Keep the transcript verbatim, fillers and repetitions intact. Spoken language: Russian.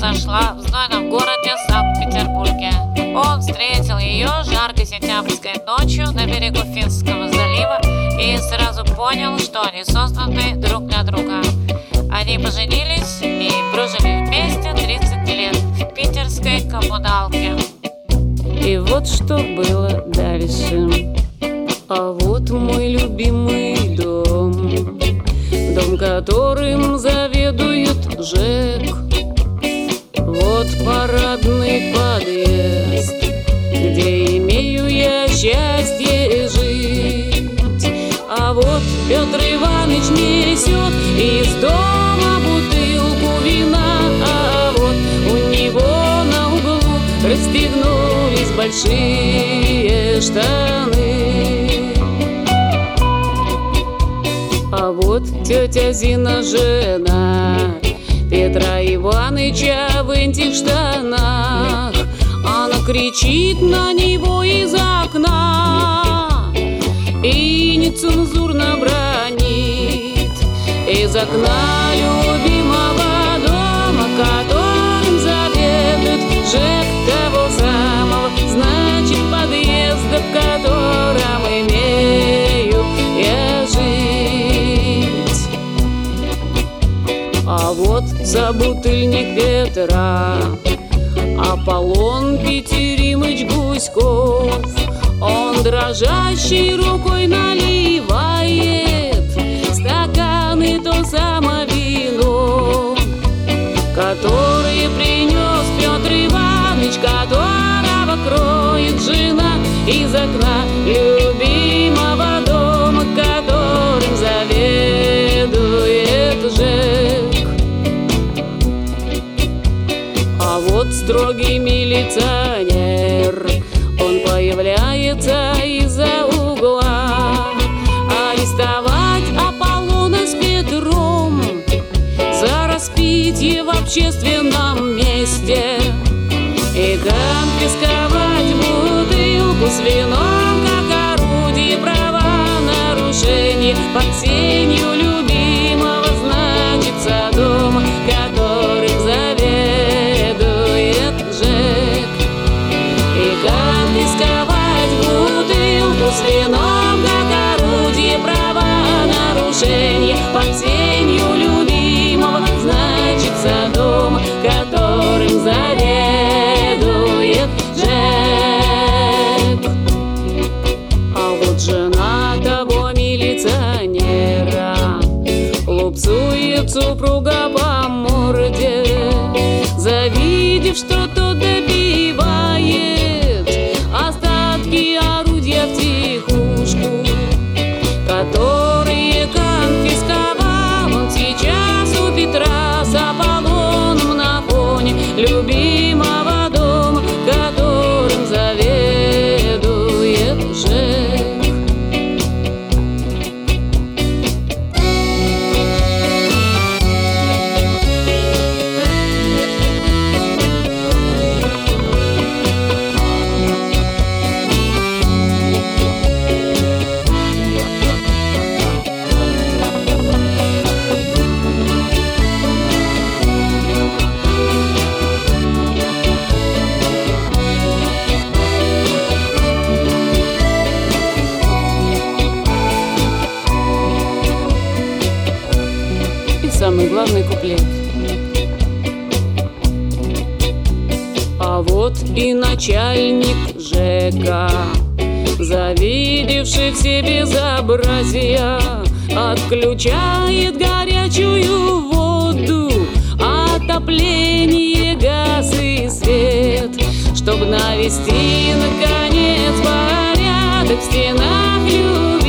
произошла в знойном городе Санкт-Петербурге. Он встретил ее жаркой сентябрьской ночью на берегу Финского залива и сразу понял, что они созданы друг для друга. Они поженились и прожили вместе тридцать лет в питерской коммуналке. И вот что было дальше. А вот мой любимый дом, дом, которым заведует ЖЭК. Вот парадный подъезд, где имею я счастье жить. А вот Петр Иванович несет из дома бутылку вина, а вот у него на углу расстегнулись большие штаны. А вот тетя Зина, жена Петра Иваныча в этих штанах. Она кричит на него из окна и нецензурно бранит. Из окна любимого дома, которым заведует ЖЭК, того самого, значит, подъезда, в котором имею я жить. А вот собутыльник Петра, Аполлон Петеримыч Гуськов. Он дрожащей рукой наливает стаканы то самое вино, которое принес Петр Иванович, которого кроет жена из окна любимого дома, которым заведует ЖЭК. А вот строгий милиционер, он появляется из-за угла, арестовать Аполлона с Петром за распитие в общественном месте и конфисковать бутылку с вином как орудие правонарушения под сенью любимого, значится, дома, которым заведует ЖЭК. И конфисковать бутылку с вином как орудие правонарушения под сенью любимого, значится, дома, которым заведует ЖЭК. А вот жена того милиционера лупцует супруга по морде, завидев, что тот добивает остатки орудия втихушку, которые конфисковал он сейчас у Петра с Аполлоном на фоне любимого дома, которым заведует ЖЭК. Самый главный куплет. А вот и начальник ЖЭКа, завидевший все безобразия, отключает горячую воду, отопление, газ и свет, чтобы навести наконец порядок в стенах любви.